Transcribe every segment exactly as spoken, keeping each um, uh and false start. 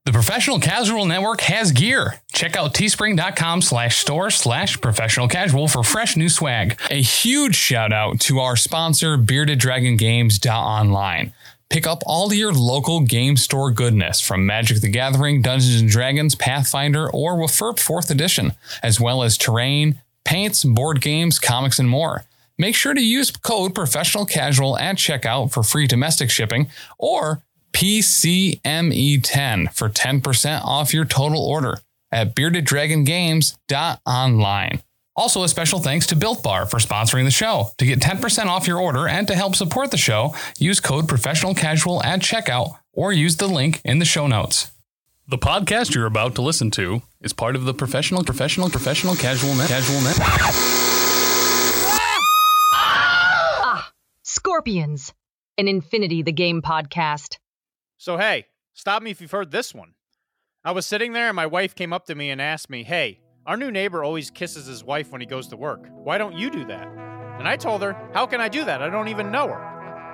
The Professional Casual Network has gear. Check out teespring.com slash store slash professional casual for fresh new swag. A huge shout out to our sponsor, bearded dragon games dot online. Pick up all your local game store goodness from Magic the Gathering, Dungeons and Dragons, Pathfinder, or W F R P fourth Edition, as well as terrain, paints, board games, comics, and more. Make sure to use code Professional Casual at checkout for free domestic shipping, or P C M E ten for ten percent off your total order at bearded dragon games dot online. Also, a special thanks to Built Bar for sponsoring the show. To get ten percent off your order and to help support the show, use code Professional Casual at checkout or use the link in the show notes. The podcast you're about to listen to is part of the Professional Professional Professional Casual Net Casual Net. Ah, Scorpions, an Infinity the Game podcast. So hey, stop me if you've heard this one. I was sitting there and my wife came up to me and asked me, hey, our new neighbor always kisses his wife when he goes to work. Why don't you do that? And I told her, how can I do that? I don't even know her.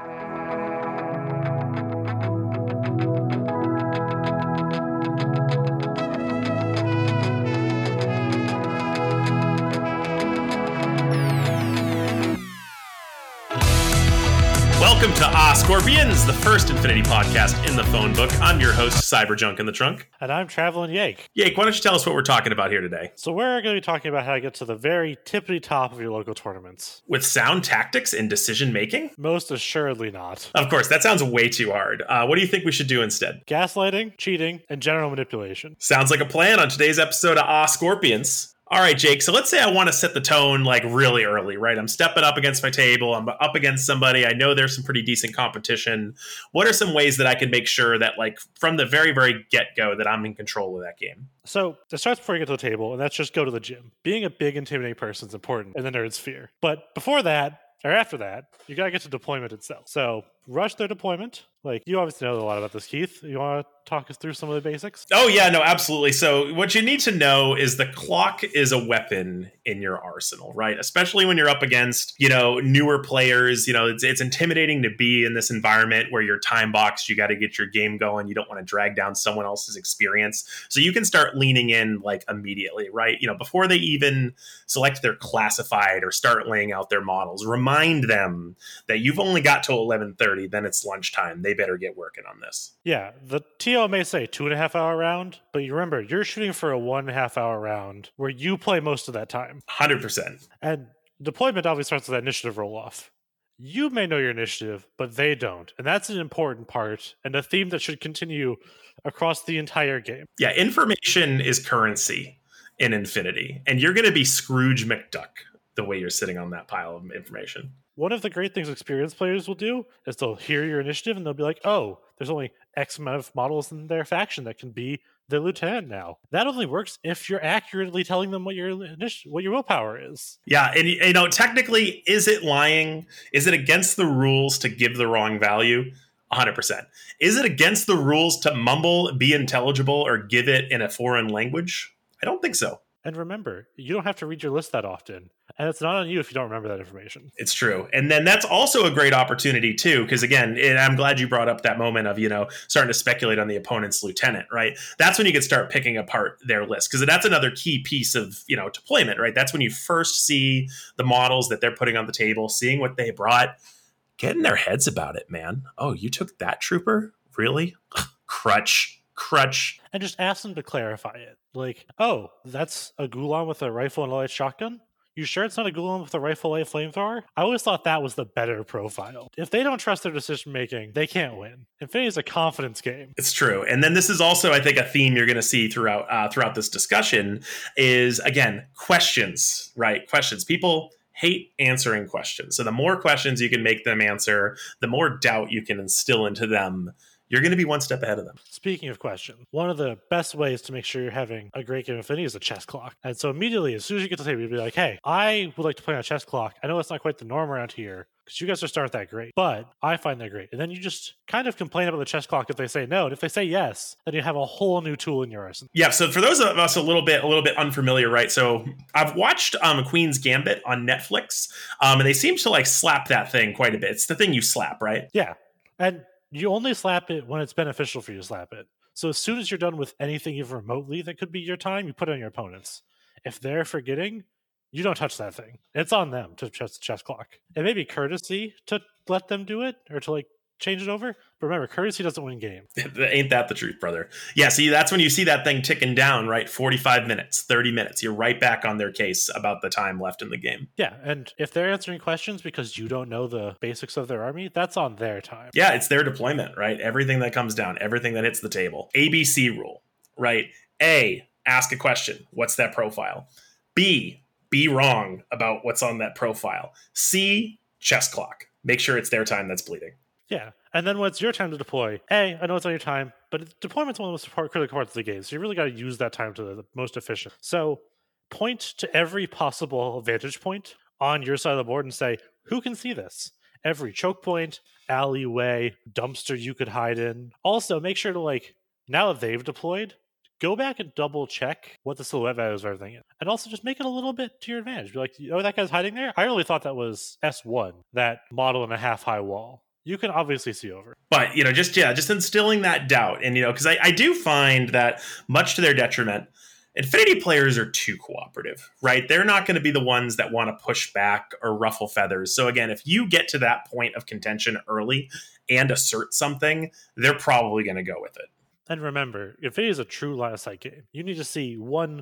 Welcome to Ah Scorpions, the first Infinity podcast in the phone book. I'm your host, Cyberjunk in the Trunk. And I'm Traveling Yake. Yake, why don't you tell us what we're talking about here today? So we're going to be talking about how to get to the very tippity top of your local tournaments. With sound tactics and decision making? Most assuredly not. Of course, that sounds way too hard. Uh, what do you think we should do instead? Gaslighting, cheating, and general manipulation. Sounds like a plan on today's episode of Ah Scorpions. All right, Jake, so let's say I want to set the tone like really early, right? I'm stepping up against my table. I'm up against somebody. I know there's some pretty decent competition. What are some ways that I can make sure that like from the very, very get-go that I'm in control of that game? So it starts before you get to the table, and that's just go to the gym. Being a big, intimidating person is important in the nerd sphere. But before that, or after that, you got to get to deployment itself. So rush their deployment. Like, you obviously know a lot about this, Keith. You want to talk us through some of the basics? Oh, yeah, no, absolutely. So what you need to know is the clock is a weapon in your arsenal, right? Especially when you're up against, you know, newer players. You know, it's, it's intimidating to be in this environment where you're time boxed. You got to get your game going. You don't want to drag down someone else's experience. So you can start leaning in like immediately, right? You know, before they even select their classified or start laying out their models, remind them that you've only got till eleven thirty, then it's lunchtime. They better get working on this. Yeah, the T O may say two and a half hour round, but you remember, you're shooting for a one and a half hour round where you play most of that time. one hundred percent. And deployment obviously starts with that initiative roll off. You may know your initiative, but they don't. And that's an important part and a theme that should continue across the entire game. Yeah, information is currency in Infinity, and you're going to be Scrooge McDuck the way you're sitting on that pile of information. One of the great things experienced players will do is they'll hear your initiative and they'll be like, oh, there's only X amount of models in their faction that can be the lieutenant now. That only works if you're accurately telling them what your initi- what your willpower is. Yeah, and you know, technically, is it lying? Is it against the rules to give the wrong value? one hundred percent. Is it against the rules to mumble, be intelligible, or give it in a foreign language? I don't think so. And remember, you don't have to read your list that often. And it's not on you if you don't remember that information. It's true. And then that's also a great opportunity, too, because, again, and I'm glad you brought up that moment of, you know, starting to speculate on the opponent's lieutenant, right? That's when you can start picking apart their list, because that's another key piece of, you know, deployment, right? That's when you first see the models that they're putting on the table, seeing what they brought, getting their heads about it, man. Oh, you took that trooper? Really? Crutch. Crutch. And just ask them to clarify it. Like, oh, that's a Gulan with a rifle and a light shotgun? You sure it's not a Gulan with a rifle light flamethrower? I always thought that was the better profile. If they don't trust their decision making, they can't win. Infinity is a confidence game. It's true. And then this is also, I think, a theme you're going to see throughout uh, throughout this discussion is, again, questions, right? Questions. People hate answering questions. So the more questions you can make them answer, the more doubt you can instill into them, you're going to be one step ahead of them. Speaking of questions, one of the best ways to make sure you're having a great game of Infinity is a chess clock. And so immediately, as soon as you get to the table, you'll be like, hey, I would like to play on a chess clock. I know it's not quite the norm around here because you guys are starting that great, but I find that great. And then you just kind of complain about the chess clock if they say no. And if they say yes, then you have a whole new tool in your arsenal. Yeah, so for those of us a little bit a little bit unfamiliar, right? So I've watched um, Queen's Gambit on Netflix, um, and they seem to like slap that thing quite a bit. It's the thing you slap, right? Yeah. And you only slap it when it's beneficial for you to slap it. So as soon as you're done with anything even remotely that could be your time, you put it on your opponents. If they're forgetting, you don't touch that thing. It's on them to touch the chess clock. It may be courtesy to let them do it or to like change it over. But remember, courtesy doesn't win game. Ain't that the truth, brother? Yeah, see, that's when you see that thing ticking down, right? forty-five minutes, thirty minutes. You're right back on their case about the time left in the game. Yeah, and if they're answering questions because you don't know the basics of their army, that's on their time. Yeah, it's their deployment, right? Everything that comes down, everything that hits the table. A B C rule, right? A, ask a question. What's that profile? B, be wrong about what's on that profile. C, chess clock. Make sure it's their time that's bleeding. Yeah, and then when it's your time to deploy, A, I know it's on your time, but deployment's one of the most critical parts of the game, so you really got to use that time to the most efficient. So point to every possible vantage point on your side of the board and say, who can see this? Every choke point, alleyway, dumpster you could hide in. Also, make sure to, like, now that they've deployed, go back and double check what the silhouette values of everything is. And also just make it a little bit to your advantage. Be like, oh, that guy's hiding there? I really thought that was S one, that model and a half high wall. You can obviously see over. But, you know, just, yeah, just instilling that doubt. And, you know, because I, I do find that much to their detriment, Infinity players are too cooperative, right? They're not going to be the ones that want to push back or ruffle feathers. So again, if you get to that point of contention early and assert something, they're probably going to go with it. And remember, Infinity is a true line of sight game. You need to see one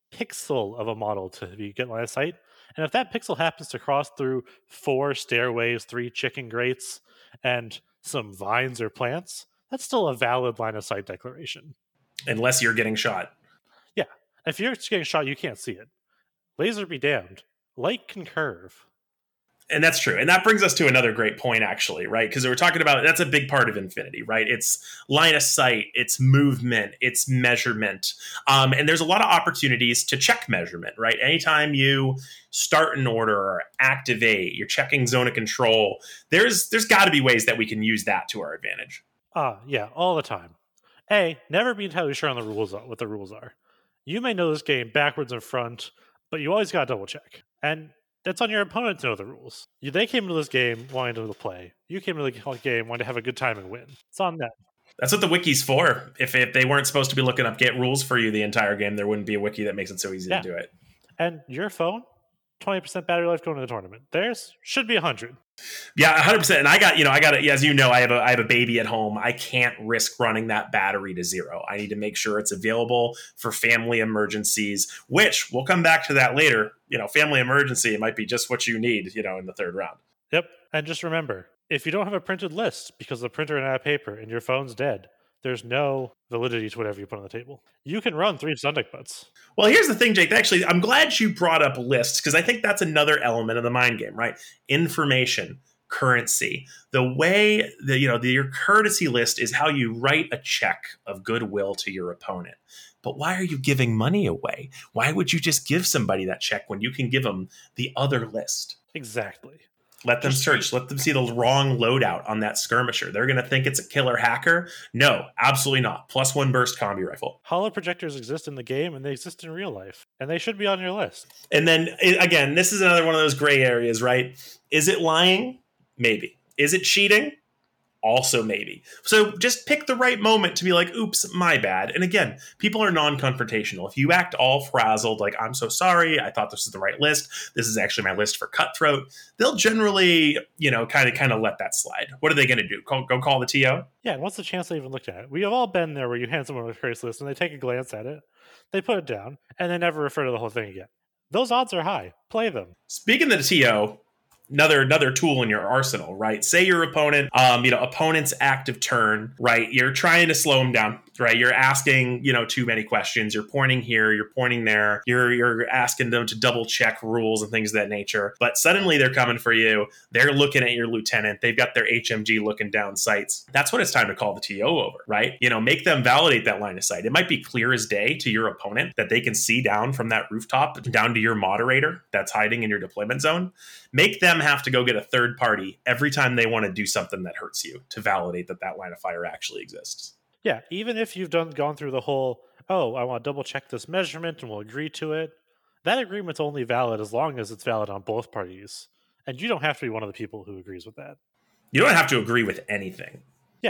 pixel of a model to be get line of sight. And if that pixel happens to cross through four stairways, three chicken grates, and some vines or plants, that's still a valid line of sight declaration. Unless you're getting shot. Yeah. If you're getting shot, you can't see it. Laser be damned. Light can curve. And that's true. And that brings us to another great point, actually, right? Because we're talking about, that's a big part of Infinity, right? It's line of sight, it's movement, it's measurement. Um, and there's a lot of opportunities to check measurement, right? Anytime you start an order or activate, you're checking zone of control, there's there's got to be ways that we can use that to our advantage. Ah, yeah, all the time. A, never be entirely sure on the rules, what the rules are. You may know this game backwards and front, but you always got to double check. And that's on your opponent to know the rules. You, they came into this game wanting to play. You came into the game wanting to have a good time and win. It's on them. That's what the wiki's for. If, if they weren't supposed to be looking up get rules for you the entire game, there wouldn't be a wiki that makes it so easy yeah. to do it. And your phone, twenty percent battery life going to the tournament. Theirs should be one hundred. Yeah, one hundred percent. And I got, you know, I got it. As you know, I have a I have a baby at home. I can't risk running that battery to zero. I need to make sure it's available for family emergencies, which we'll come back to that later. You know, family emergency, it might be just what you need, you know, in the third round. Yep. And just remember, if you don't have a printed list because the printer ran out of paper and your phone's dead, there's no validity to whatever you put on the table. You can run three Sundeck butts. Well, here's the thing, Jake. Actually, I'm glad you brought up lists because I think that's another element of the mind game, right? Information, currency. The way that, you know, the, your courtesy list is how you write a check of goodwill to your opponent. But why are you giving money away? Why would you just give somebody that check when you can give them the other list? Exactly. Let them search. Let them see the wrong loadout on that skirmisher. They're going to think it's a killer hacker. No, absolutely not. Plus one burst combi rifle. Holo projectors exist in the game and they exist in real life. And they should be on your list. And then, again, this is another one of those gray areas, right? Is it lying? Maybe. Is it cheating? Also maybe. So just pick the right moment to be like, oops, my bad. And again, people are non-confrontational. If you act all frazzled, like, I'm so sorry, I thought this was the right list, this is actually my list for Cutthroat, they'll generally, you know, kind of kind of let that slide. What are they going to do? Call, go call the T O? Yeah, and what's the chance they even looked at it? We have all been there where you hand someone a crazy list and they take a glance at it, they put it down, and they never refer to the whole thing again. Those odds are high. Play them. Speaking of the T O, Another another tool in your arsenal, right? Say your opponent, um, you know, opponent's active turn, right? You're trying to slow them down, right? You're asking, you know, too many questions. You're pointing here, you're pointing there. You're you're asking them to double check rules and things of that nature. But suddenly they're coming for you. They're looking at your lieutenant. They've got their H M G looking down sights. That's when it's time to call the T O over, right? You know, make them validate that line of sight. It might be clear as day to your opponent that they can see down from that rooftop down to your moderator that's hiding in your deployment zone. Make them have to go get a third party every time they want to do something that hurts you to validate that that line of fire actually exists. Yeah, even if you've done gone through the whole, oh, I want to double check this measurement and we'll agree to it, that agreement's only valid as long as it's valid on both parties. And you don't have to be one of the people who agrees with that. You don't have to agree with anything. Yeah.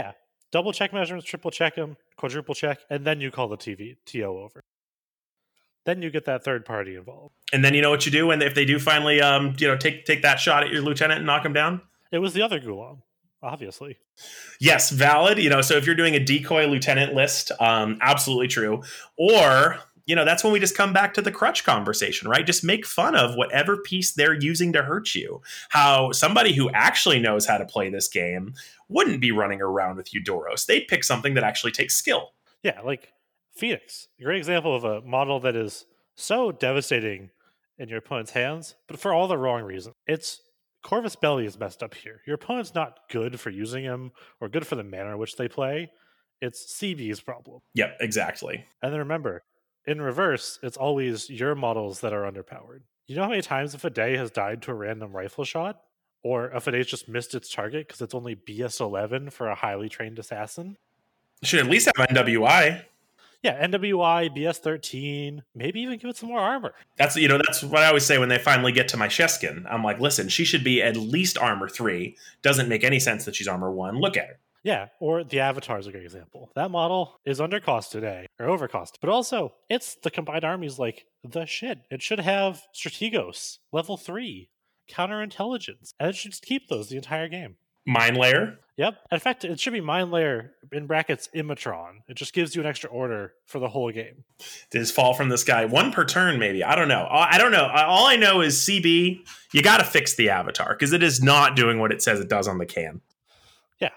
double check measurements, triple check them, quadruple check, and then you call the T V T O over. Then you get that third party involved. And then you know what you do, and if they do finally, um, you know, take take that shot at your lieutenant and knock him down. It was the other Gulam, obviously. Yes, valid. You know, so if you're doing a decoy lieutenant list, um, absolutely true. Or, you know, that's when we just come back to the crutch conversation, right? Just make fun of whatever piece they're using to hurt you. How somebody who actually knows how to play this game wouldn't be running around with Eudoros. They'd pick something that actually takes skill. Yeah, like Phoenix, a great example of a model that is so devastating in your opponent's hands, but for all the wrong reasons. It's Corvus Belli is messed up here. Your opponent's not good for using him or good for the manner in which they play. It's C B's problem. Yep, exactly. And then remember, in reverse, it's always your models that are underpowered. You know how many times a Fade has died to a random rifle shot? Or a Fade's just missed its target because it's only B S eleven for a highly trained assassin? Should at least have N W I. Yeah, N W I, B S thirteen, maybe even give it some more armor. That's, you know, that's what I always say when they finally get to my Sheskin. I'm like, listen, she should be at least armor three. Doesn't make any sense that she's armor one. Look at her. Yeah, or the Avatar is a great example. That model is undercost today, or overcost, but also it's the combined armies like the shit. It should have Strategos, level three, counterintelligence, and it should just keep those the entire game. Mind Layer. Yep. In fact, it should be Mind Layer in brackets Imatron. It just gives you an extra order for the whole game. Does fall from the sky. One per turn, maybe. I don't know. I don't know. All I know is C B, you got to fix the Avatar because it is not doing what it says it does on the can. Yeah.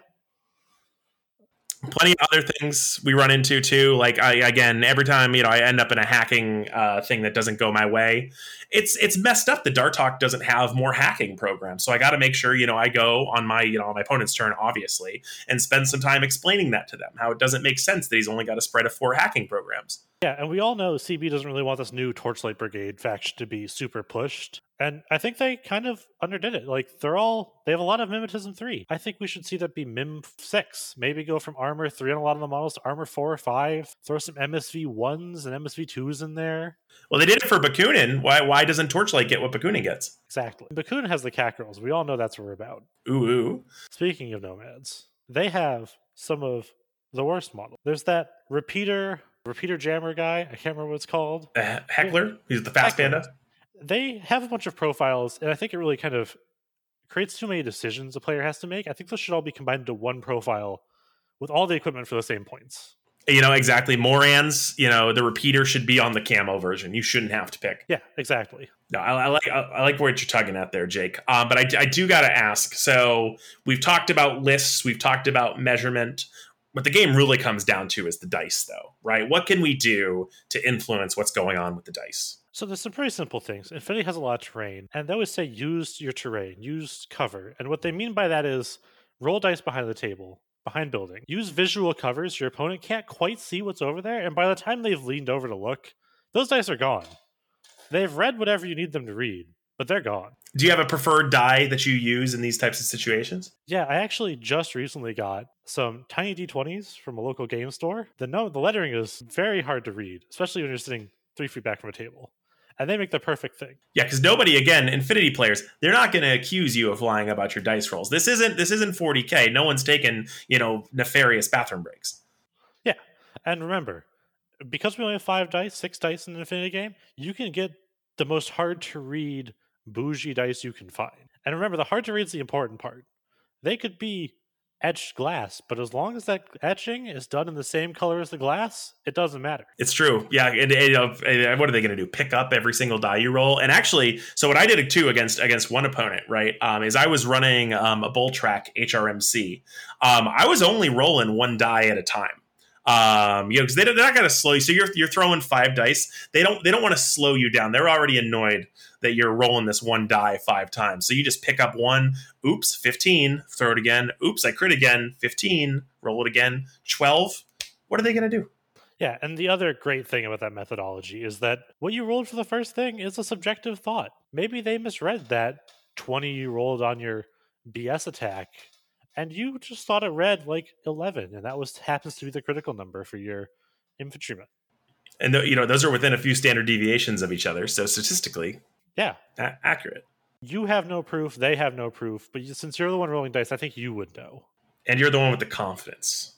Plenty of other things we run into too. Like I, again, every time, you know, I end up in a hacking uh, thing that doesn't go my way. It's it's messed up. The Dartok doesn't have more hacking programs, so I got to make sure, you know, I go on my, you know, on my opponent's turn, obviously, and spend some time explaining that to them. How it doesn't make sense that he's only got a spread of four hacking programs. Yeah, and we all know C B doesn't really want this new Torchlight Brigade faction to be super pushed. And I think they kind of underdid it. Like, they're all, they have a lot of Mimetism three. I think we should see that be Mim six. Maybe go from Armor three on a lot of the models to Armor four or five. Throw some M S V ones and M S V twos in there. Well, they did it for Bakunin. Why why doesn't Torchlight get what Bakunin gets? Exactly. Bakunin has the cat girls. We all know that's what we're about. Ooh, ooh. Speaking of nomads, they have some of the worst models. There's that repeater, repeater jammer guy. I can't remember what it's called. Uh, Heckler? He's the fast Heckler. panda? They have a bunch of profiles, and I think it really kind of creates too many decisions a player has to make. I think those should all be combined into one profile with all the equipment for the same points. You know, exactly. Morans, you know, the repeater should be on the camo version. You shouldn't have to pick. Yeah, exactly. No, I, I like I, I like what you're tugging at there, Jake. Um, but I, I do got to ask. So we've talked about lists, we've talked about measurement. What the game really comes down to is the dice, though, right? What can we do to influence what's going on with the dice? So there's some pretty simple things. Infinity has a lot of terrain, and they always say use your terrain, use cover. And what they mean by that is roll dice behind the table, behind building. Use visual covers. Your opponent can't quite see what's over there, and by the time they've leaned over to look, those dice are gone. They've read whatever you need them to read, but they're gone. Do you have a preferred die that you use in these types of situations? Yeah, I actually just recently got some tiny D twenties from a local game store. The no, the lettering is very hard to read, especially when you're sitting three feet back from a table. And they make the perfect thing. Yeah, because nobody, again, Infinity players, they're not going to accuse you of lying about your dice rolls. This isn't this isn't forty K. No one's taken, you know, nefarious bathroom breaks. Yeah, and remember, because we only have five dice, six dice in an Infinity game, you can get the most hard to read bougie dice you can find. And remember, the hard to read is the important part. They could be etched glass, but as long as that etching is done in the same color as the glass, it doesn't matter. It's true. Yeah. And, and, and what are they going to do? Pick up every single die you roll? And actually, so what I did too against against one opponent, right, um, is I was running um, a Bull Track H R M C. Um, I was only rolling one die at a time. Um, you know, because they, they're not going to slow you. So you're you're throwing five dice. They don't they don't want to slow you down. They're already annoyed that you're rolling this one die five times. So you just pick up one. Oops, fifteen. Throw it again. Oops, I crit again. fifteen. Roll it again. twelve. What are they going to do? Yeah, and the other great thing about that methodology is that what you rolled for the first thing is a subjective thought. Maybe they misread that twenty you rolled on your B S attack, and you just thought it read like eleven, and that was happens to be the critical number for your infantryman. And you know, those are within a few standard deviations of each other, so statistically, yeah, a- accurate. You have no proof; they have no proof. But you, since you're the one rolling dice, I think you would know. And you're the one with the confidence.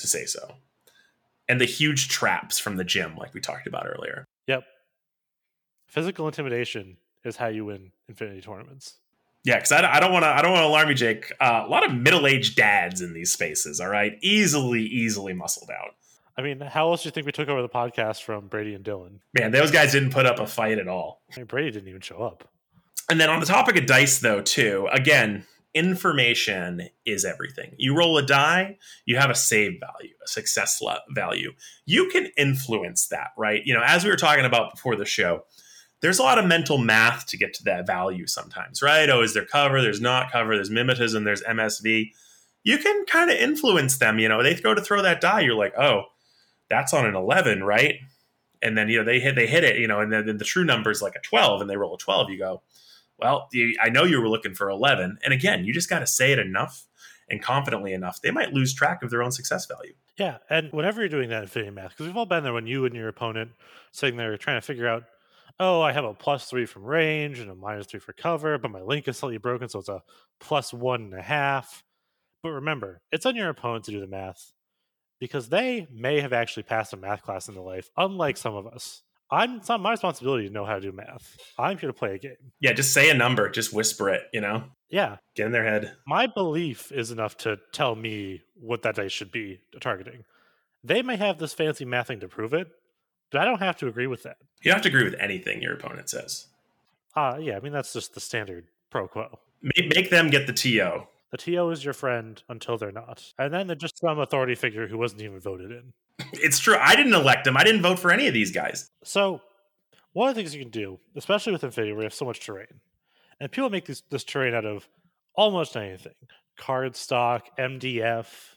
to say so. And the huge traps from the gym, like we talked about earlier. Yep. Physical intimidation is how you win Infinity tournaments. Yeah, because I, I don't want to. I don't want to alarm you, Jake. Uh, a lot of middle-aged dads in these spaces. All right, easily, easily muscled out. I mean, how else do you think we took over the podcast from Brady and Dylan? Man, those guys didn't put up a fight at all. I mean, Brady didn't even show up. And then on the topic of dice, though, too, again, information is everything. You roll a die, you have a save value, a success le- value. You can influence that, right? You know, as we were talking about before the show, there's a lot of mental math to get to that value sometimes, right? Oh, is there cover? There's not cover. There's mimetism. There's M S V. You can kind of influence them. You know, they go to throw that die. You're like, oh, that's on an eleven, right? And then, you know, they hit, they hit it, you know, and then the true number is like a twelve and they roll a twelve. You go, well, you, I know you were looking for eleven. And again, you just got to say it enough and confidently enough. They might lose track of their own success value. Yeah. And whenever you're doing that infinity math, because we've all been there when you and your opponent sitting there trying to figure out, oh, I have a plus three from range and a minus three for cover, but my link is slightly broken, so it's a plus one and a half. But remember, it's on your opponent to do the math because they may have actually passed a math class in their life, unlike some of us. I'm, it's not my responsibility to know how to do math. I'm here to play a game. Yeah, just say a number. Just whisper it, you know? Yeah. Get in their head. My belief is enough to tell me what that dice should be targeting. They may have this fancy mathing to prove it, but I don't have to agree with that. You don't have to agree with anything your opponent says. Uh, yeah, I mean, that's just the standard pro quo. Make, make them get the T O. The T O is your friend until they're not. And then they're just some authority figure who wasn't even voted in. It's true. I didn't elect them. I didn't vote for any of these guys. So, one of the things you can do, especially with Infinity, where you have so much terrain, and people make this, this terrain out of almost anything. Cardstock, M D F,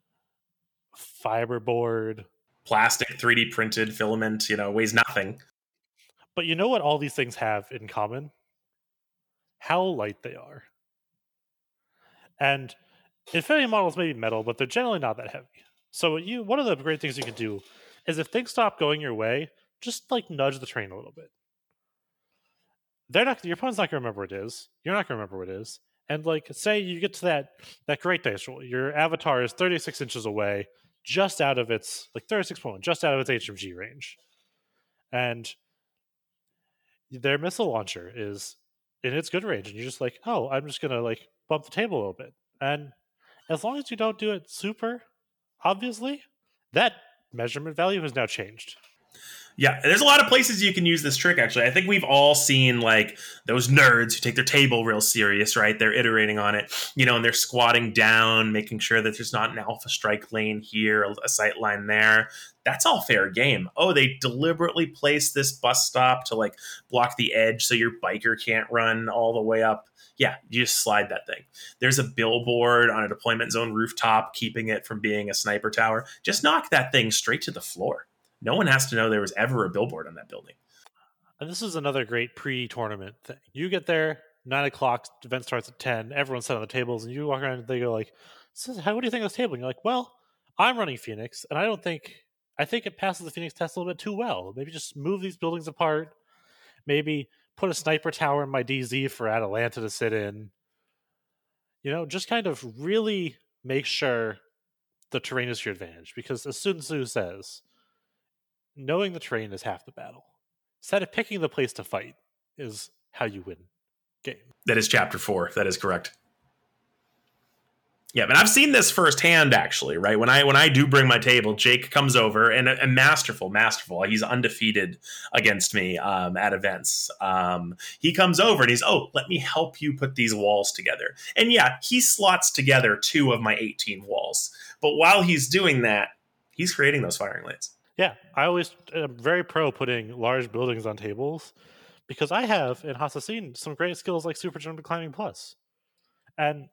fiberboard. Plastic, three D printed filament, you know, weighs nothing. But you know what all these things have in common? How light they are. And Infinity models may be metal, but they're generally not that heavy. So you, one of the great things you can do is if things stop going your way, just like nudge the train a little bit. They're not. Your opponent's not going to remember what it is. You're not going to remember what it is. And like, say you get to that that great dice roll. Your avatar is thirty-six inches away, just out of its like thirty-six point one, just out of its H M G range, and their missile launcher is in its good range, and you're just like, oh, I'm just gonna like bump the table a little bit, and as long as you don't do it super obviously, that measurement value has now changed. Yeah, there's a lot of places you can use this trick, actually. I think we've all seen, like, those nerds who take their table real serious, right? They're iterating on it, you know, and they're squatting down, making sure that there's not an alpha strike lane here, a sight line there. That's all fair game. Oh, they deliberately place this bus stop to, like, block the edge so your biker can't run all the way up. Yeah, you just slide that thing. There's a billboard on a deployment zone rooftop, keeping it from being a sniper tower. Just knock that thing straight to the floor. No one has to know there was ever a billboard on that building. And this is another great pre-tournament thing. You get there, nine o'clock, event starts at ten, everyone's set on the tables, and you walk around and they go like, so how, what do you think of this table? And you're like, well, I'm running Phoenix, and I don't think, I think it passes the Phoenix test a little bit too well. Maybe just move these buildings apart. Maybe put a sniper tower in my D Z for Atalanta to sit in. You know, just kind of really make sure the terrain is your advantage. Because as Sun Tzu says, knowing the terrain is half the battle. Instead of picking the place to fight is how you win game. That is chapter four. That is correct. Yeah, but I've seen this firsthand, actually, right? When I when I do bring my table, Jake comes over, and, and masterful, masterful. He's undefeated against me um, at events. Um, he comes over, and he's, oh, let me help you put these walls together. And yeah, he slots together two of my eighteen walls. But while he's doing that, he's creating those firing lanes. Yeah, I always am very pro putting large buildings on tables because I have in Hassassin some great skills like Super Jump and Climbing Plus. And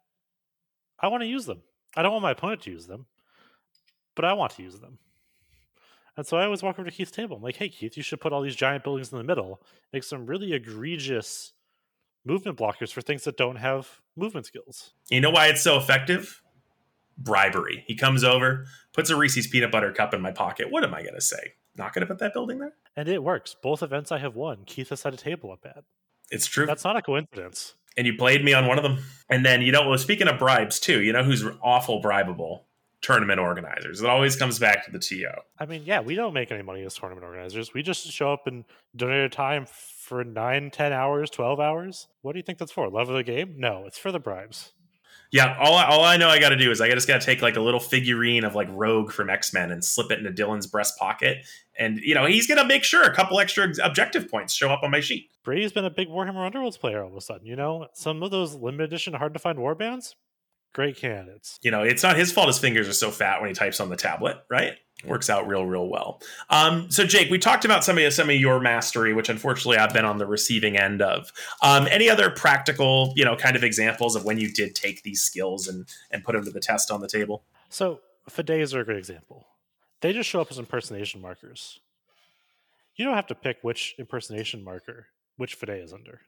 I want to use them. I don't want my opponent to use them, but I want to use them. And so I always walk over to Keith's table. I'm like, hey, Keith, you should put all these giant buildings in the middle, make some really egregious movement blockers for things that don't have movement skills. You know why it's so effective? Bribery. He comes over, puts a Reese's peanut butter cup in my pocket. What am I going to say? Not going to put that building there? And it works. Both events I have won, Keith has set a table up at. It's true. That's not a coincidence. And you played me on one of them. And then, you know, well, speaking of bribes, too, you know who's awful bribable? tournament organizers. It always comes back to the T O. I mean, yeah, we don't make any money as tournament organizers. We just show up and donate our time for nine, ten hours, twelve hours. What do you think that's for? Love of the game? No, it's for the bribes. Yeah, all, all I know I got to do is I just got to take like a little figurine of like Rogue from X-Men and slip it into Dylan's breast pocket. And, you know, he's going to make sure a couple extra objective points show up on my sheet. Brady's been a big Warhammer Underworlds player all of a sudden. You know, some of those limited edition, hard to find warbands, great candidates. You know, it's not his fault his fingers are so fat when he types on the tablet, right? Works out real, real well. Um, so, Jake, we talked about some of, some of your mastery, which unfortunately I've been on the receiving end of. Um, any other practical, you know, kind of examples of when you did take these skills and, and put them to the test on the table? So, Fidays are a great example. They just show up as impersonation markers. You don't have to pick which impersonation marker, which Fiday is under.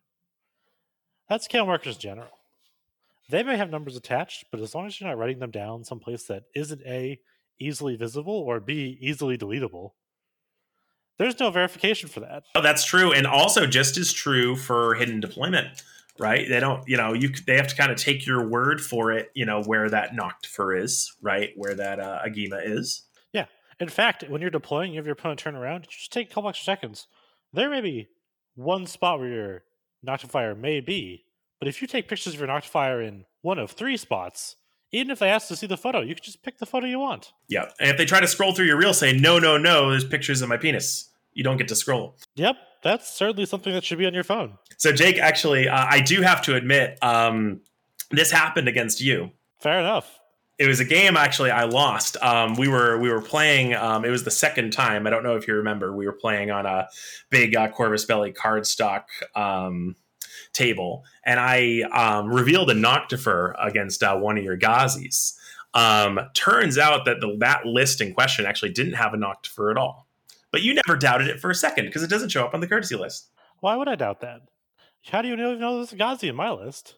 That's scale markers in general. They may have numbers attached, but as long as you're not writing them down someplace that isn't A, easily visible, or B, easily deletable, there's no verification for that. Oh, that's true. And also just as true for hidden deployment, right? They don't, you know, you they have to kind of take your word for it, you know, where that Noctifer is, right? Where that uh, Agima is. Yeah. In fact, when you're deploying, you have your opponent turn around, you just take a couple extra seconds. There may be one spot where your Noctifier may be, but if you take pictures of your Noctifier in one of three spots, even if they ask to see the photo, you can just pick the photo you want. Yeah. And if they try to scroll through your reel, say, no, no, no, there's pictures of my penis. You don't get to scroll. Yep. That's certainly something that should be on your phone. So, Jake, actually, uh, I do have to admit, um, this happened against you. Fair enough. It was a game, actually, I lost. Um, we were we were playing, um, it was the second time. I don't know if you remember. We were playing on a big uh, Corvus Belli cardstock um table, and I um, revealed a Noctifer against uh, one of your Gazis. Um, turns out that the, that list in question actually didn't have a Noctifer at all. But you never doubted it for a second because it doesn't show up on the courtesy list. Why would I doubt that? How do you know, know there's a Gazi in my list?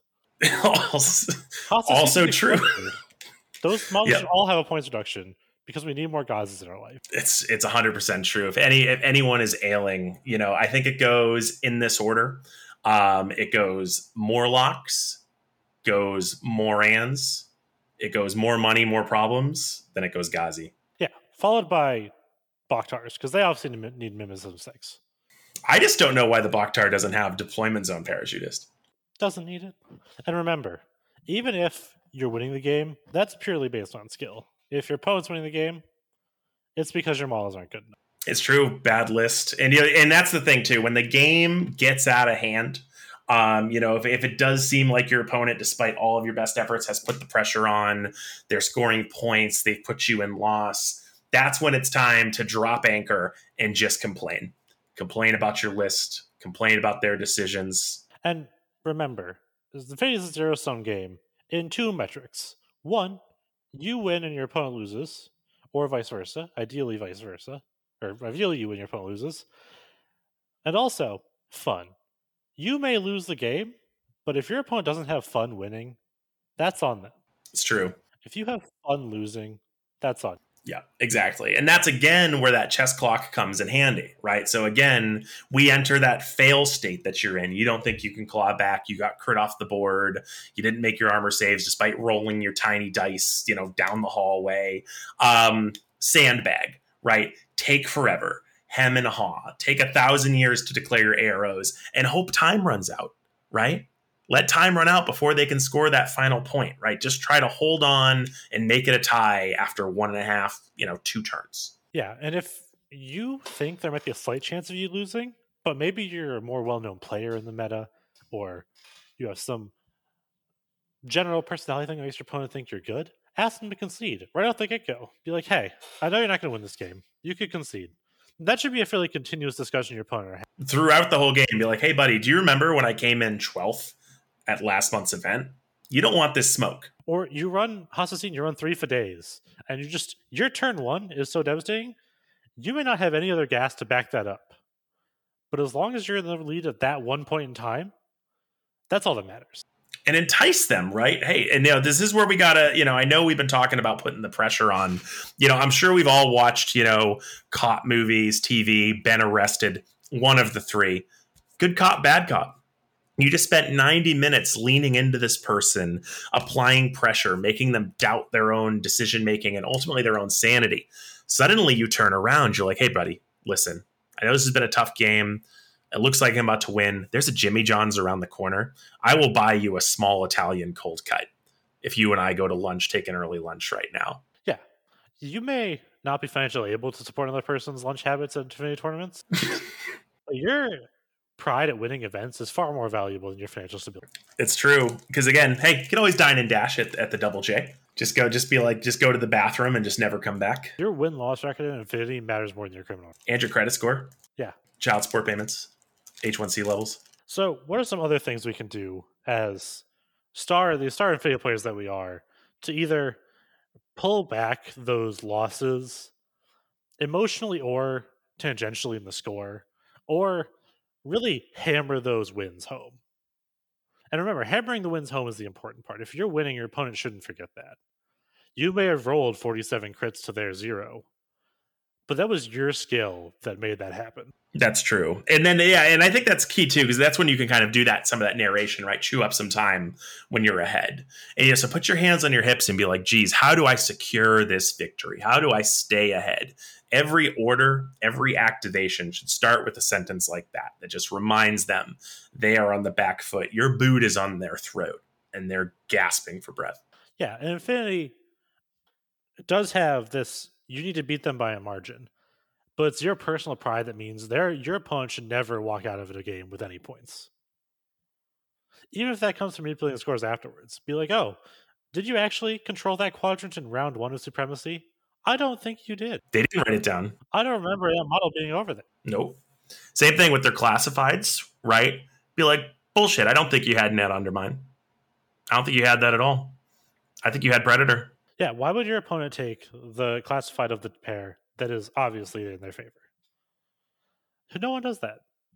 also also true. Those models Yep. should all have a points reduction because we need more Gazis in our life. It's it's one hundred percent true. If any if anyone is ailing, you know, I think it goes in this order. Um, it goes Morlocks, goes Morans, it goes more money, more problems, then it goes Gazi. Yeah, followed by Bakhtars, because they obviously need Mimetism six. I just don't know why the Bakhtar doesn't have deployment zone parachutist. Doesn't need it. And remember, even if you're winning the game, that's purely based on skill. If your opponent's winning the game, it's because your models aren't good enough. It's true, bad list, and you know, and that's the thing too. When the game gets out of hand, um, you know, if, if it does seem like your opponent, despite all of your best efforts, has put the pressure on, they're scoring points, they've put you in loss. That's when it's time to drop anchor and just complain. Complain about your list. Complain about their decisions. And remember, the Fate is a zero-sum game in two metrics. One, you win and your opponent loses, or vice versa. Ideally, vice versa. Or ideally, you win, your opponent loses. And also, fun. You may lose the game, but if your opponent doesn't have fun winning, that's on them. It's true. If you have fun losing, that's on. Yeah, exactly. And that's, again, where that chess clock comes in handy, right? So, again, we enter that fail state that you're in. You don't think you can claw back. You got crit off the board. You didn't make your armor saves despite rolling your tiny dice, you know, down the hallway. Um, sandbag, right? Take forever. Hem and haw. Take a thousand years to declare your arrows and hope time runs out, right? Let time run out before they can score that final point, right? Just try to hold on and make it a tie after one and a half, you know, two turns. Yeah, and if you think there might be a slight chance of you losing, but maybe you're a more well-known player in the meta, or you have some general personality thing that makes your opponent think you're good, ask them to concede right off the get-go. Be like, hey, I know you're not going to win this game. You could concede. That should be a fairly continuous discussion your opponent has. Throughout the whole game, be like, hey, buddy, do you remember when I came in twelfth at last month's event? You don't want this smoke. Or you run Hassassin, you run three for days, and you just, your turn one is so devastating, you may not have any other gas to back that up. But as long as you're in the lead at that one point in time, that's all that matters. And entice them, right? Hey, and you know, this is where we gotta, you know, I know we've been talking about putting the pressure on. You know, I'm sure we've all watched, you know, cop movies, T V, been arrested, one of the three. Good cop, bad cop. You just spent ninety minutes leaning into this person, applying pressure, making them doubt their own decision making and ultimately their own sanity. Suddenly you turn around, you're like, hey, buddy, listen, I know this has been a tough game. It looks like I'm about to win. There's a Jimmy John's around the corner. I will buy you a small Italian cold cut if you and I go to lunch, take an early lunch right now. Yeah. You may not be financially able to support another person's lunch habits at Infinity tournaments. But your pride at winning events is far more valuable than your financial stability. It's true. Because again, hey, you can always dine and dash at, at the Double J. Just go, just be like, just go to the bathroom and just never come back. Your win-loss record in Infinity matters more than your criminal. And your credit score. Yeah. Child support payments. H one C levels. So what are some other things we can do as star the star Infinity players that we are to either pull back those losses emotionally or tangentially in the score, or really hammer those wins home? And remember, hammering the wins home is the important part. If you're winning, your opponent shouldn't forget that. You may have rolled forty-seven crits to their zero, but that was your skill that made that happen. That's true. And then, yeah, and I think that's key too, because that's when you can kind of do that, some of that narration, right? Chew up some time when you're ahead. And you know, so put your hands on your hips and be like, geez, how do I secure this victory? How do I stay ahead? Every order, every activation should start with a sentence like that, that just reminds them they are on the back foot. Your boot is on their throat and they're gasping for breath. Yeah, and Infinity does have this, you need to beat them by a margin. But it's your personal pride that means their your opponent should never walk out of it a game with any points. Even if that comes from manipulating the scores afterwards. Be like, oh, did you actually control that quadrant in round one of Supremacy? I don't think you did. They didn't write it down. I don't remember that model being over there. Nope. Same thing with their classifieds, right? Be like, bullshit, I don't think you had Net Undermine. I don't think you had that at all. I think you had Predator. Yeah, why would your opponent take the classified of the pair that is obviously in their favor? No one does that.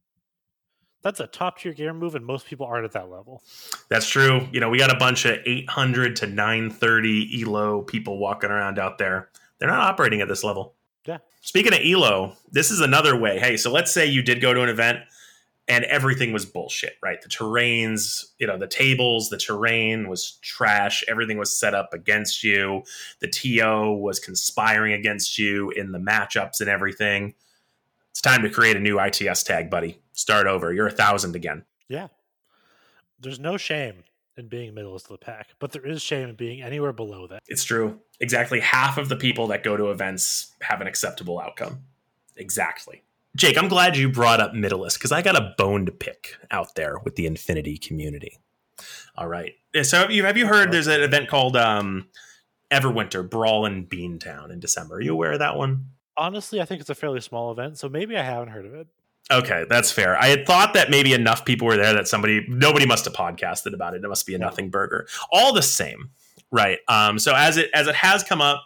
That's a top tier gear move, and most people aren't at that level. That's true. You know, we got a bunch of eight hundred to nine thirty E L O people walking around out there. They're not operating at this level. Yeah. Speaking of E L O, this is another way. Hey, so let's say you did go to an event and everything was bullshit, right? The terrains, you know, the tables, the terrain was trash. Everything was set up against you. The T O was conspiring against you in the matchups and everything. It's time to create a new I T S tag, buddy. Start over. You're a thousand again. Yeah. There's no shame in being middlest of the pack, but there is shame in being anywhere below that. It's true. Exactly half of the people that go to events have an acceptable outcome. Exactly. Jake, I'm glad you brought up Middleist because I got a bone to pick out there with the Infinity community. All right. So have you, have you heard there's an event called um, Everwinter Brawl in Beantown in December? Are you aware of that one? Honestly, I think it's a fairly small event, so maybe I haven't heard of it. Okay, that's fair. I had thought that maybe enough people were there that somebody, nobody must have podcasted about it. It must be a nothing burger. All the same, right? Um, so as it as it has come up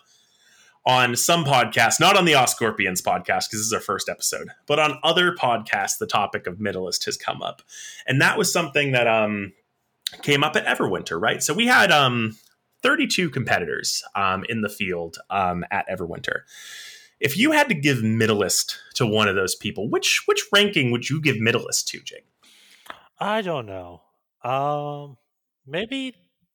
on some podcasts, not on the Oscorpions podcast, because this is our first episode, but on other podcasts, the topic of Middleist has come up. And that was something that um, came up at Everwinter, right? So we had um, thirty-two competitors um, in the field um, at Everwinter. If you had to give Middleist to one of those people, which which ranking would you give Middleist to, Jake? I don't know. Um, maybe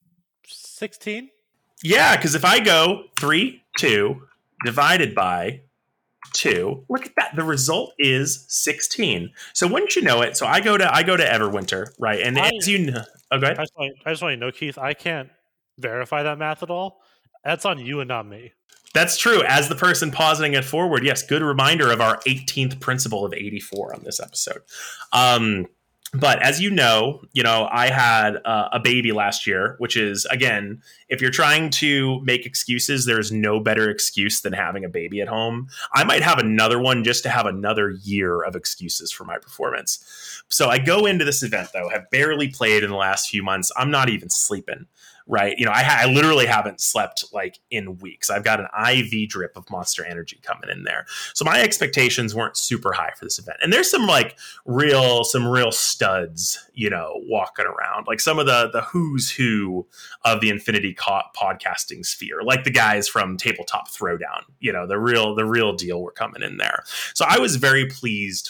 sixteen? Yeah, because if I go three, two, divided by two, look at that. The result is sixteen. So wouldn't you know it? So I go to I go to Everwinter, right? And I, as you know, oh, go ahead. I just, want, I just want you to know, Keith, I can't verify that math at all. That's on you and not me. That's true. As the person positing it forward, yes, good reminder of our eighteenth principle of eighty-four on this episode. Um, but as you know, you know, I had uh, a baby last year, which is, again, if you're trying to make excuses, there's no better excuse than having a baby at home. I might have another one just to have another year of excuses for my performance. So I go into this event, though, have barely played in the last few months. I'm not even sleeping. Right. You know, I, ha- I literally haven't slept like in weeks. I've got an I V drip of Monster Energy coming in there. So my expectations weren't super high for this event. And there's some like real, some real studs, you know, walking around, like some of the, the who's who of the Infinity co- podcasting sphere, like the guys from Tabletop Throwdown, you know, the real, the real deal were coming in there. So I was very pleased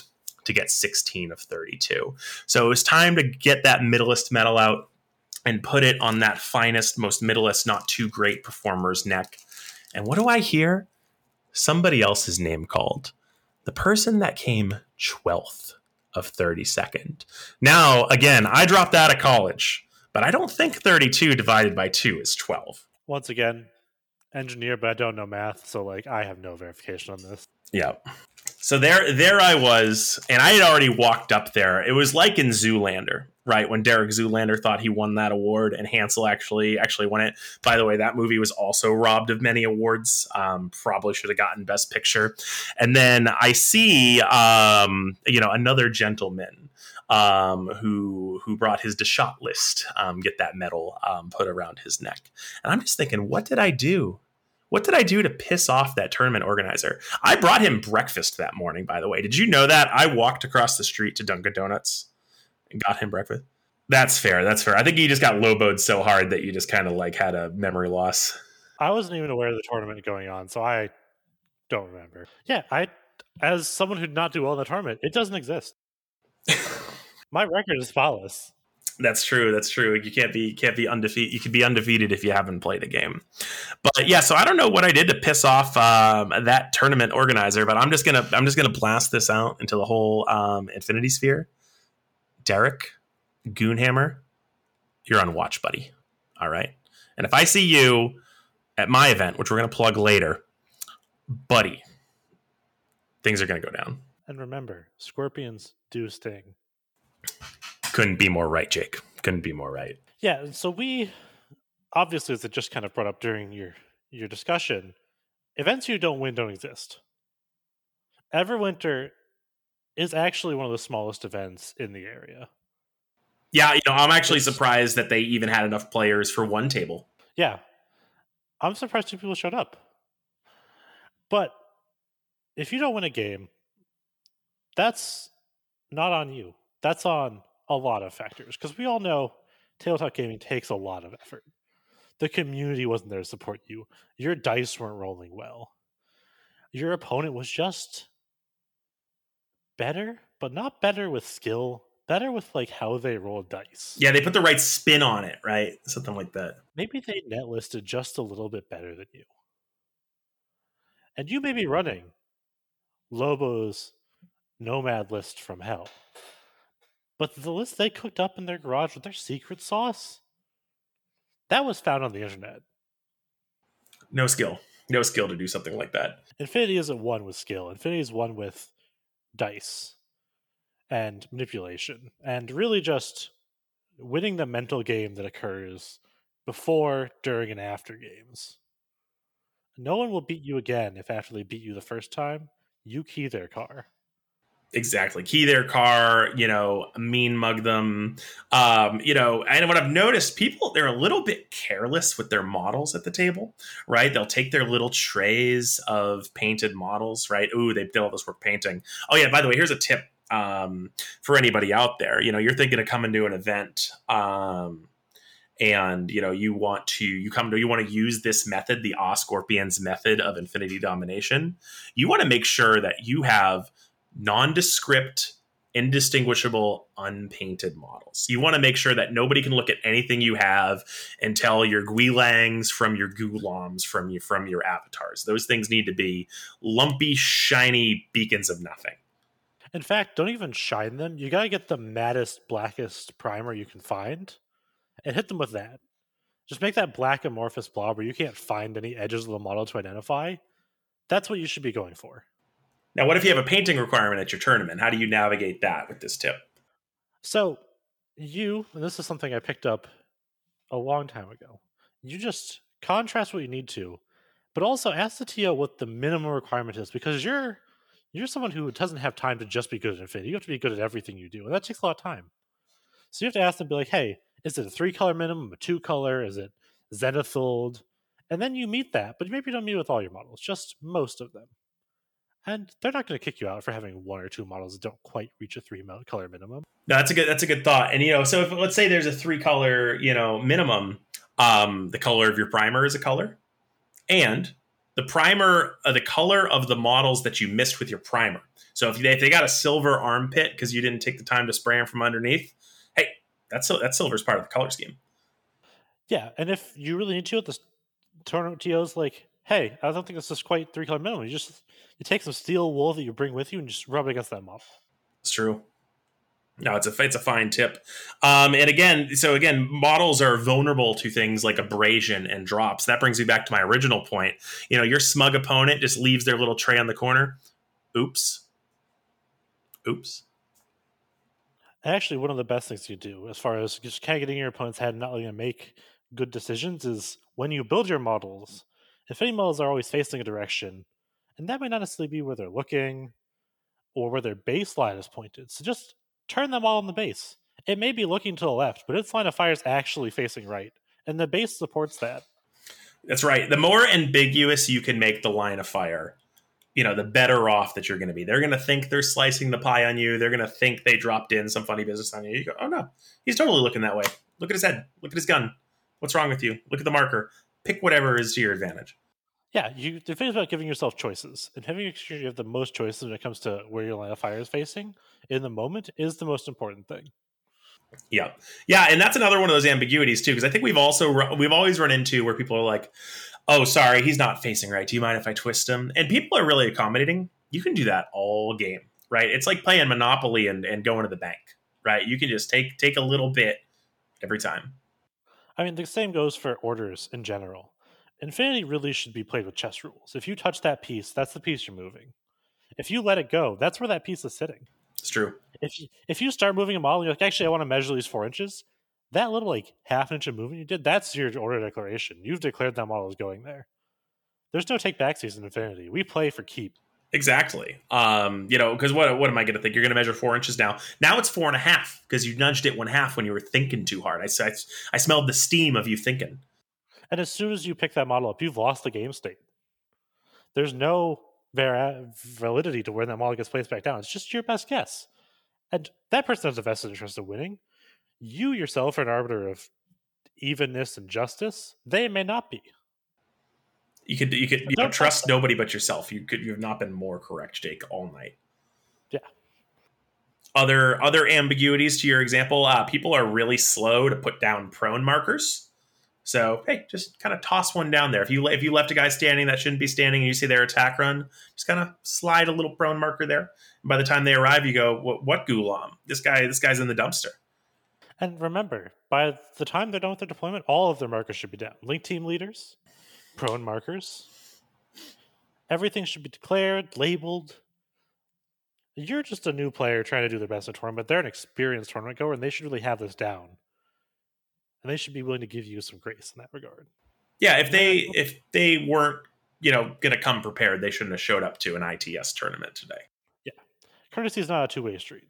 to get sixteen of thirty-two. So it was time to get that middleist medal out and put it on that finest, most middleist, not too great performer's neck. And what do I hear? Somebody else's name called. The person that came twelfth of thirty-second. Now, again, I dropped out of college, but I don't think thirty-two divided by two is twelve. Once again, engineer, but I don't know math, so like I have no verification on this. Yeah. So there, there I was, and I had already walked up there. It was like in Zoolander, right? When Derek Zoolander thought he won that award, and Hansel actually actually won it. By the way, that movie was also robbed of many awards. Um, probably should have gotten Best Picture. And then I see, um, you know, another gentleman um, who who brought his DeShot list um, get that medal um, put around his neck, and I'm just thinking, what did I do? What did I do to piss off that tournament organizer? I brought him breakfast that morning, by the way. Did you know that? I walked across the street to Dunkin' Donuts and got him breakfast. That's fair. That's fair. I think you just got loboed so hard that you just kind of like had a memory loss. I wasn't even aware of the tournament going on, so I don't remember. Yeah, I, as someone who did not do well in the tournament, it doesn't exist. My record is flawless. That's true. That's true. You can't be can't be undefeated. You can be undefeated if you haven't played a game. But yeah, so I don't know what I did to piss off um, that tournament organizer, but I'm just gonna I'm just gonna blast this out into the whole um, Infinity Sphere. Derek Goonhammer, you're on watch, buddy. All right, and if I see you at my event, which we're gonna plug later, buddy, things are gonna go down. And remember, scorpions do sting. Couldn't be more right, Jake. Couldn't be more right. Yeah, so we obviously, as it just kind of brought up during your your discussion, events you don't win don't exist. Everwinter is actually one of the smallest events in the area. Yeah, you know, I'm actually it's, surprised that they even had enough players for one table. Yeah, I'm surprised two people showed up. But if you don't win a game, that's not on you. That's on a lot of factors, because we all know tabletop gaming takes a lot of effort. The community wasn't there to support you. Your dice weren't rolling well. Your opponent was just better, but not better with skill. Better with like how they rolled dice. Yeah, they put the right spin on it, right? Something like that. Maybe they net listed just a little bit better than you. And you may be running Lobo's Nomad list from hell. But the list they cooked up in their garage with their secret sauce, that was found on the internet. No skill. No skill to do something like that. Infinity isn't one with skill. Infinity is one with dice and manipulation. And really just winning the mental game that occurs before, during, and after games. No one will beat you again if after they beat you the first time, you key their car. Exactly. Key their car, you know, mean mug them. Um, you know, and what I've noticed, people, they're a little bit careless with their models at the table, right? They'll take their little trays of painted models, right? Ooh, they did all this work painting. Oh, yeah, by the way, here's a tip um, for anybody out there. You know, you're thinking of coming to an event um, and, you know, you want to, you come to, you want to use this method, the Oscorpions method of Infinity Domination. You want to make sure that you have nondescript, indistinguishable, unpainted models. You want to make sure that nobody can look at anything you have and tell your Guilangs from your Gulams from your from your avatars. Those things need to be lumpy, shiny beacons of nothing. In fact, don't even shine them. You gotta get the maddest, blackest primer you can find and hit them with that. Just make that black amorphous blob where you can't find any edges of the model to identify. That's what you should be going for. Now, what if you have a painting requirement at your tournament? How do you navigate that with this tip? So, you, and this is something I picked up a long time ago, you just contrast what you need to, but also ask the T O what the minimum requirement is, because you're you're someone who doesn't have time to just be good at Infinity. You have to be good at everything you do, and that takes a lot of time. So you have to ask them, be like, hey, is it a three-color minimum, a two-color? Is it Zenithald? And then you meet that, but maybe you don't meet with all your models, just most of them. And they're not going to kick you out for having one or two models that don't quite reach a three color minimum. No, that's a good that's a good thought. And you know, so if let's say there's a three color, you know, minimum, um, the color of your primer is a color, and the primer, uh, the color of the models that you missed with your primer. So if they, if they got a silver armpit because you didn't take the time to spray them from underneath, hey, that's that silver is part of the color scheme. Yeah, and if you really need to, the tournament T O's like, hey, I don't think this is quite three color minimum. You just you take some steel wool that you bring with you and just rub it against that model. It's true. No, it's a it's a fine tip. Um, and again, so again, models are vulnerable to things like abrasion and drops. That brings me back to my original point. You know, your smug opponent just leaves their little tray on the corner. Oops. Oops. Actually, one of the best things you do, as far as just kind of getting your opponent's head and not letting them make good decisions, is when you build your models, if any models are always facing a direction, and that might not necessarily be where they're looking or where their baseline is pointed. So just turn them all on the base. It may be looking to the left, but its line of fire is actually facing right, and the base supports that. That's right. The more ambiguous you can make the line of fire, you know, the better off that you're going to be. They're going to think they're slicing the pie on you. They're going to think they dropped in some funny business on you. You go, oh no, he's totally looking that way. Look at his head. Look at his gun. What's wrong with you? Look at the marker. Pick whatever is to your advantage. Yeah, you, the thing is about giving yourself choices, and having sure you have the most choices when it comes to where your line of fire is facing in the moment is the most important thing. Yeah, yeah, and that's another one of those ambiguities too, because I think we've also we've always run into where people are like, "Oh, sorry, he's not facing right. Do you mind if I twist him?" And people are really accommodating. You can do that all game, right? It's like playing Monopoly and, and going to the bank, right? You can just take take a little bit every time. I mean, the same goes for orders in general. Infinity really should be played with chess rules. If you touch that piece, that's the piece you're moving. If you let it go, that's where that piece is sitting. It's true. If you, if you start moving a model, and you're like, actually, I want to measure these four inches. That little like half an inch of movement you did, that's your order declaration. You've declared that model is going there. There's no take back season in Infinity. We play for keep. Exactly. Um, you know, because what what am I going to think? You're going to measure four inches now. Now it's four and a half because you nudged it one half when you were thinking too hard. I, I, I smelled the steam of you thinking. And as soon as you pick that model up, you've lost the game state. There's no ver- validity to where that model gets placed back down. It's just your best guess. And that person has a vested interest in winning. You yourself are an arbiter of evenness and justice. They may not be. You could you could you know, trust nobody but yourself. You could you have not been more correct, Jake, all night. Yeah. Other other ambiguities to your example, uh, people are really slow to put down prone markers. So hey, just kind of toss one down there. If you if you left a guy standing that shouldn't be standing, and you see their attack run, just kind of slide a little prone marker there. And by the time they arrive, you go, "What, what Gulam? This guy this guy's in the dumpster." And remember, by the time they're done with their deployment, all of their markers should be down. Link team leaders, prone markers, everything should be declared, labeled. You're just a new player trying to do their best in a tournament. They're an experienced tournament goer, and they should really have this down. And they should be willing to give you some grace in that regard. Yeah, if they if they weren't, you know, going to come prepared, they shouldn't have showed up to an I T S tournament today. Yeah. Courtesy is not a two-way street.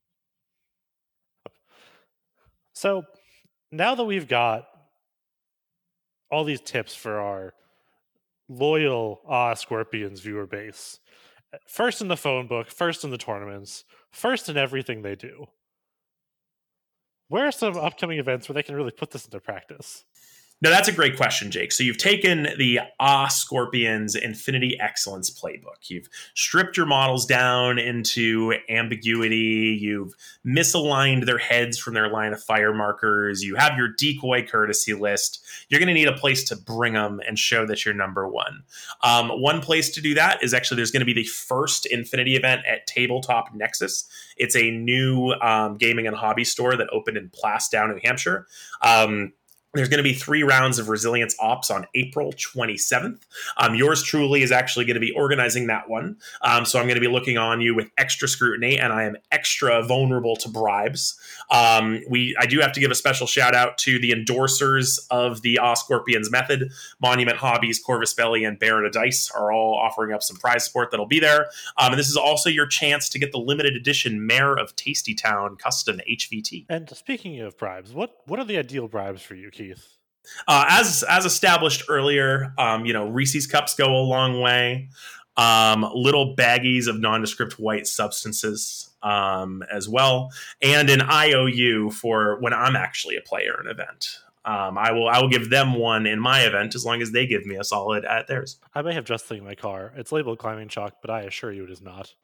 So now that we've got all these tips for our loyal Ah Scorpions viewer base, first in the phone book, first in the tournaments, first in everything they do, where are some upcoming events where they can really put this into practice? Now, that's a great question, Jake. So you've taken the Ah Scorpions Infinity Excellence playbook. You've stripped your models down into ambiguity. You've misaligned their heads from their line of fire markers. You have your decoy courtesy list. You're going to need a place to bring them and show that you're number one. Um, one place to do that is actually there's going to be the first Infinity event at Tabletop Nexus. It's a new um, gaming and hobby store that opened in Plastown, New Hampshire. Um, There's going to be three rounds of Resilience Ops on April twenty-seventh. Um, yours truly is actually going to be organizing that one. Um, so I'm going to be looking on you with extra scrutiny, and I am extra vulnerable to bribes. Um, we I do have to give a special shout out to the endorsers of the Ah Scorpions method. Monument Hobbies, Corvus Belli, and Baron of Dice are all offering up some prize support that'll be there. Um, and this is also your chance to get the limited edition Mayor of Tasty Town custom H V T. And speaking of bribes, what, what are the ideal bribes for you, Keith? Uh, as as established earlier, um, you know, Reese's Cups go a long way. Um, little baggies of nondescript white substances um, as well. And an I O U for when I'm actually a player in an event. um, I will I will give them one in my event as long as they give me a solid at theirs. I may have just thing in my car. It's labeled climbing chalk, but I assure you it is not.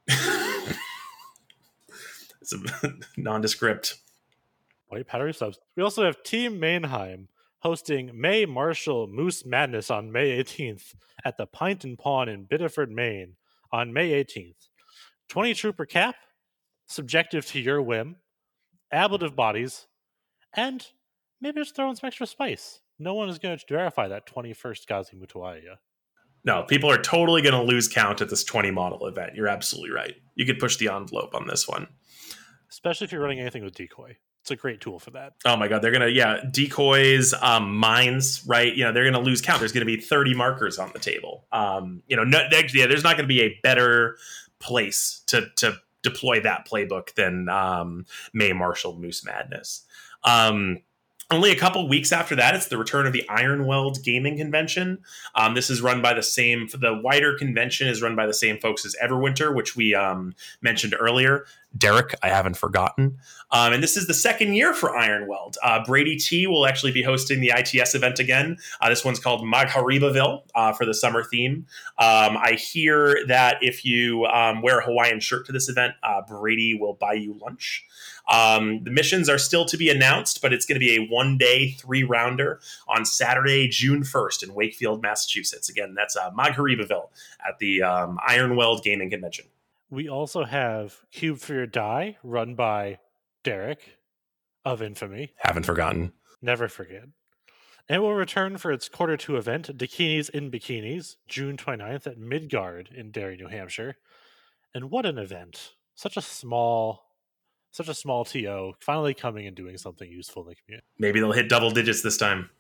It's a nondescript. White powdery subs. We also have Team Mainheim hosting May Marshall Moose Madness on May eighteenth at the Pint and Pawn in Biddeford, Maine on May eighteenth. twenty trooper cap, subjective to your whim, ablative bodies, and maybe just throw in some extra spice. No one is going to verify that twenty-first Gazi Mutuaya. No, people are totally going to lose count at this twenty model event. You're absolutely right. You could push the envelope on this one. Especially if you're running anything with decoy. It's a great tool for that. Oh my God. They're going to, yeah, decoys, um, mines, right? You know, they're going to lose count. There's going to be thirty markers on the table. Um, you know, no, yeah, there's not going to be a better place to, to deploy that playbook than um, May Marshall Moose Madness. Um, Only a couple weeks after that, it's the return of the Ironweld Gaming Convention. Um, this is run by the same, the wider convention is run by the same folks as Everwinter, which we um, mentioned earlier. Derek, I haven't forgotten. Um, and this is the second year for Ironweld. Uh, Brady T will actually be hosting the I T S event again. Uh, this one's called Magharibaville uh, for the summer theme. Um, I hear that if you um, wear a Hawaiian shirt to this event, uh, Brady will buy you lunch. Um, the missions are still to be announced, but it's going to be a one-day, three-rounder on Saturday, June first in Wakefield, Massachusetts. Again, that's uh, Magharibaville at the um, Ironweld Gaming Convention. We also have Cube for Your Die, run by Derek of Infamy. Haven't forgotten. Never forget. And it will return for its quarter two event, Dakinis in Bikinis, June twenty-ninth at Midgard in Derry, New Hampshire. And what an event. Such a small... Such a small T O, finally coming and doing something useful in the community. Maybe they'll hit double digits this time.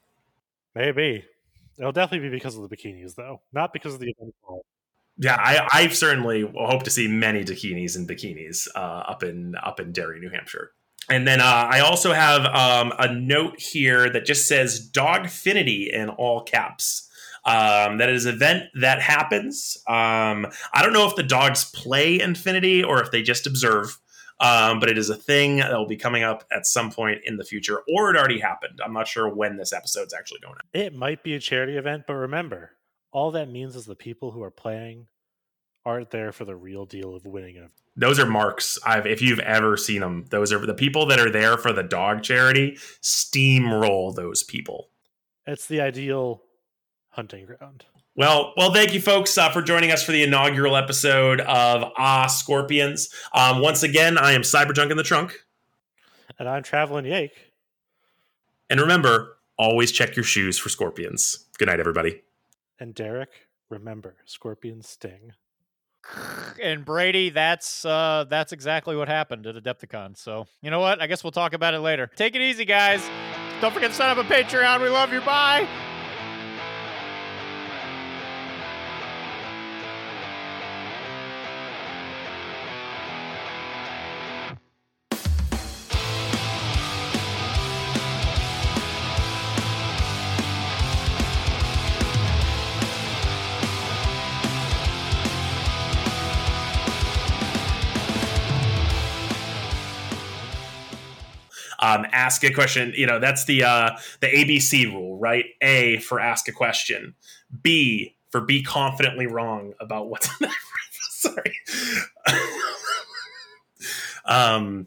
Maybe. It'll definitely be because of the bikinis, though. Not because of the event. Yeah, I, I certainly hope to see many Dakinis and bikinis uh, up in up in Derry, New Hampshire. And then uh, I also have um, a note here that just says Dogfinity in all caps. Um, that is an event that happens. Um, I don't know if the dogs play Infinity or if they just observe. Um, but it is a thing that will be coming up at some point in the future, or it already happened. I'm not sure when this episode's actually going out. It might be a charity event, but remember, all that means is the people who are playing aren't there for the real deal of winning it. Those are marks. I've, if you've ever seen them, those are the people that are there for the dog charity. Steamroll those people. It's the ideal hunting ground. Well, well, thank you, folks, uh, for joining us for the inaugural episode of Ah Scorpions. Um, once again, I am Cyberjunk in the Trunk. And I'm Traveling Yake. And remember, always check your shoes for scorpions. Good night, everybody. And Derek, remember, scorpions sting. And Brady, that's uh, that's exactly what happened at Adepticon. So, you know what? I guess we'll talk about it later. Take it easy, guys. Don't forget to sign up on Patreon. We love you. Bye. Um, ask a question. You know, that's the uh, the A B C rule, right? A for ask a question. B for be confidently wrong about what's on that. Sorry. um.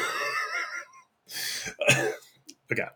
Okay.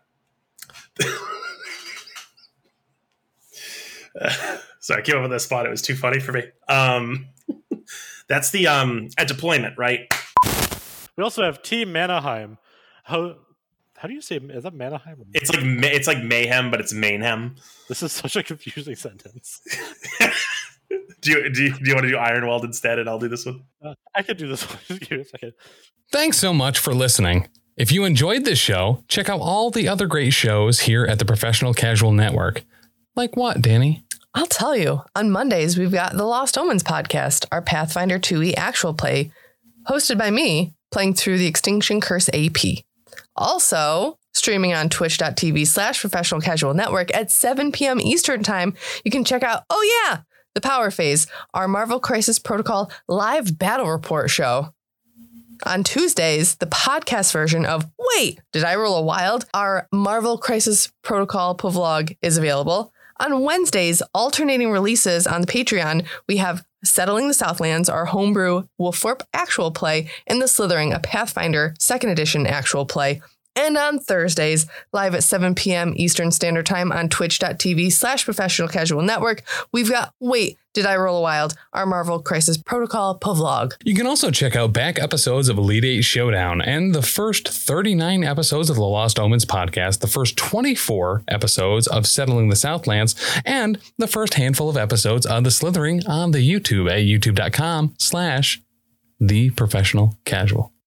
Sorry, I came up with that spot. It was too funny for me. Um, that's the um at deployment, right? We also have Team Manaheim. How how do you say, is that Manaheim? It's like it's like mayhem, but it's Mayhem. This is such a confusing sentence. do you do you, do you want to do Ironweld instead, and I'll do this one? Uh, I could do this one. Just give me a second. Thanks so much for listening. If you enjoyed this show, check out all the other great shows here at the Professional Casual Network. Like what, Danny? I'll tell you. On Mondays, we've got the Lost Omens podcast, our Pathfinder two e actual play, hosted by me, playing through the Extinction Curse A P. Also, streaming on twitch.tv slash professional casual network at seven p.m. Eastern time, you can check out, oh yeah, The Power Phase, our Marvel Crisis Protocol live battle report show. On Tuesdays, the podcast version of Wait, Did I Roll a Wild? Our Marvel Crisis Protocol Povlog is available. On Wednesdays, alternating releases on the Patreon, we have Settling the Southlands, our homebrew Wolfthorpe actual play, and The Slithering, a Pathfinder second edition actual play. And on Thursdays, live at seven p.m. Eastern Standard Time on twitch.tv slash professional casual network, we've got Wait, Did I Roll a Wild? Our Marvel Crisis Protocol Povlog. You can also check out back episodes of Elite Eight Showdown and the first thirty-nine episodes of the Lost Omens podcast, the first twenty-four episodes of Settling the Southlands, and the first handful of episodes of The Slithering on the YouTube at youtube.com slash the professional casual.